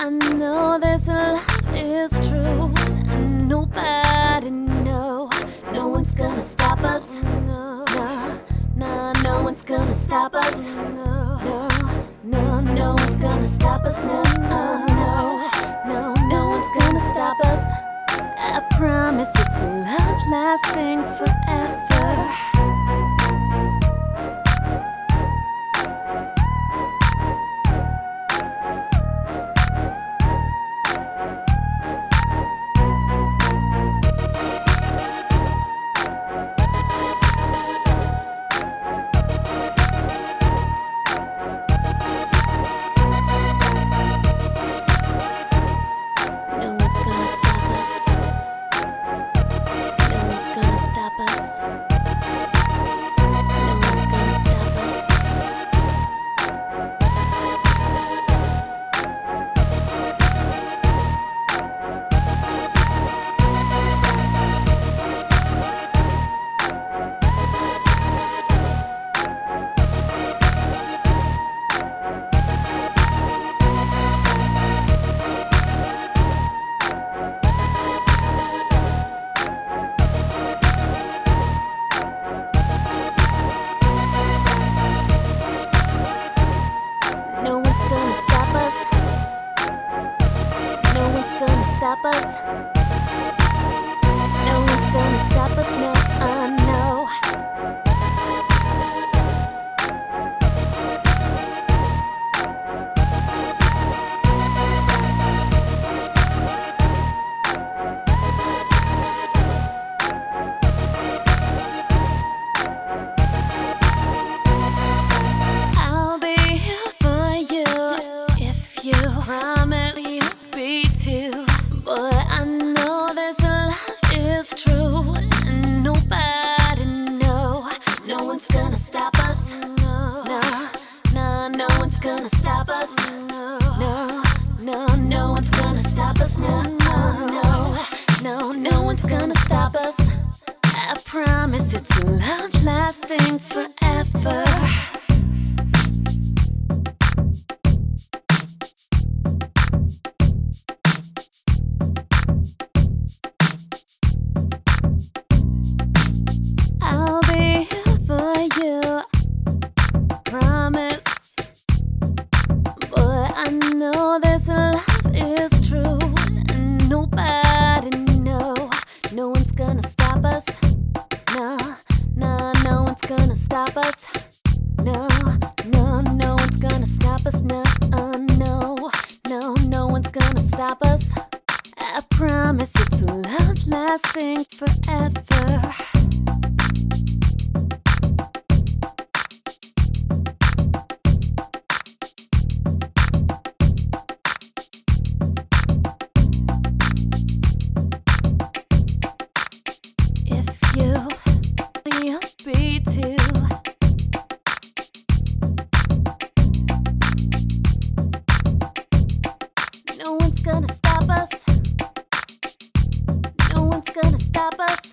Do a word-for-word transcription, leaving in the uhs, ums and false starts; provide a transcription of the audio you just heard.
I know this love is true, and nobody know. No one's gonna stop us. No, no, no, no one's gonna stop us. No, no, no, no one's gonna stop us. No, no, no, no, no one's gonna stop us. I promise it's a love lasting forever. Stop us. No one's gonna stop us, no, uh, no. I'll be here for you if you promise you'll be too. But I know this love is true, and nobody know. No one's gonna stop us. No, no, no, no one's gonna stop us. No, no, no, no one's gonna stop us. No, no, no, no, no one's gonna stop us. I promise it's a love lasting forever. I know this love is true, and nobody know. No one's gonna stop us. No, no, no one's gonna stop us. No, no, no one's gonna stop us. No, uh, no, no, no one's gonna stop us. I promise it's a love lasting forever. Be too. No one's gonna stop us. No one's gonna stop us.